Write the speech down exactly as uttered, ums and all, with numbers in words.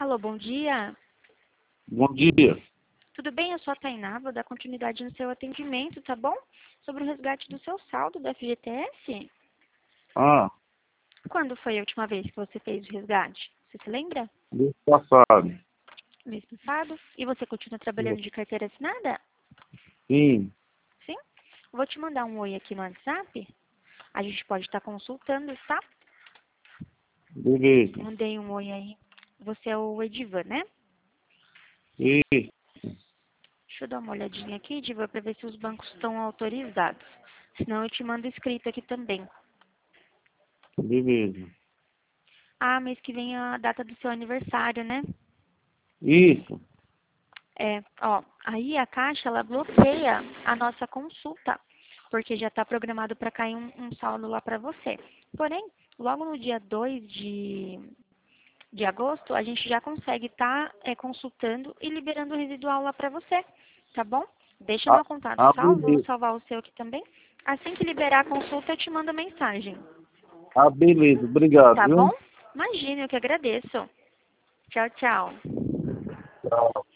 Alô, bom dia. Bom dia. Tudo bem? Eu sou a Tainá, vou dar continuidade no seu atendimento, tá bom? Sobre o resgate do seu saldo do F G T S. Ah, Quando foi a última vez que você fez o resgate? Você se lembra? mês passado. Mês passado? E você continua trabalhando de carteira assinada? Sim, Sim? Vou te mandar um oi aqui no WhatsApp. A gente pode estar consultando, tá? beleza. Mandei um oi aí. Você é o Edivan, né? Isso, Deixa eu dar uma olhadinha aqui, Edivan, para ver se os bancos estão autorizados. Senão eu te mando escrito aqui também. beleza. Ah, mês que vem é a data do seu aniversário, né? Isso, É, ó, aí a Caixa, ela bloqueia a nossa consulta, porque já está programado para cair um, um saldo lá para você. Porém, logo no dia dois de, de agosto, a gente já consegue estar é, consultando e liberando o residual lá para você, tá bom? Deixa ah, meu contato ah, salvo, vou beleza. salvar o seu aqui também. Assim que liberar a consulta, eu te mando mensagem, Ah, beleza. Obrigado, tá bom? viu? Imagina, eu que agradeço. Tchau, tchau. Tchau.